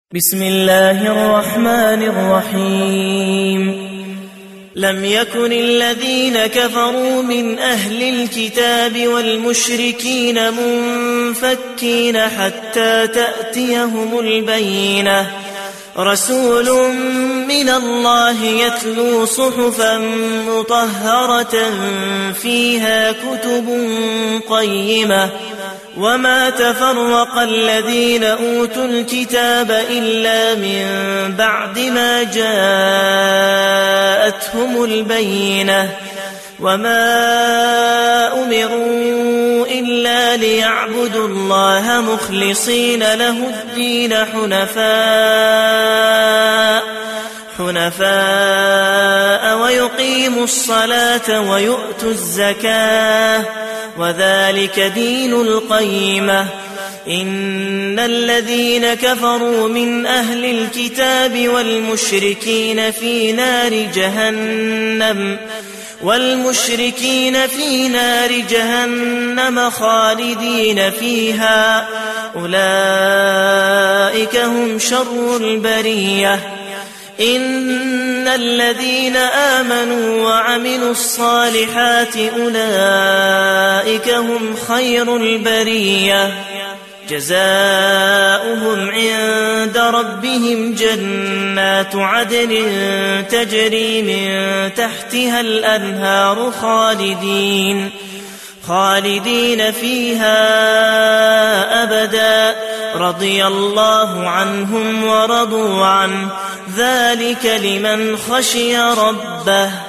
بسم الله الرحمن الرحيم لم يكن الذين كفروا من أهل الكتاب والمشركين منفكين حتى تأتيهم البينة رسول من الله يتلو صحفا مطهرة فيها كتب قيمة وما تفرق الذين أوتوا الكتاب إلا من بعد ما جاءتهم البينة وما أمروا إلا ليعبدوا الله مخلصين له الدين حنفاء ويقيموا الصلاة ويؤتوا الزكاة وذلك دين القيمة إن الذين كفروا من أهل الكتاب والمشركين في نار جهنم خالدين فيها أولئك هم شر البرية إن الذين آمنوا وعملوا الصالحات أولئك هم خير البرية جزاؤهم عند ربهم جنات عدن تجري من تحتها الأنهار خالدين فيها أبدا رضي الله عنهم ورضوا عنه ذلك لمن خشي ربه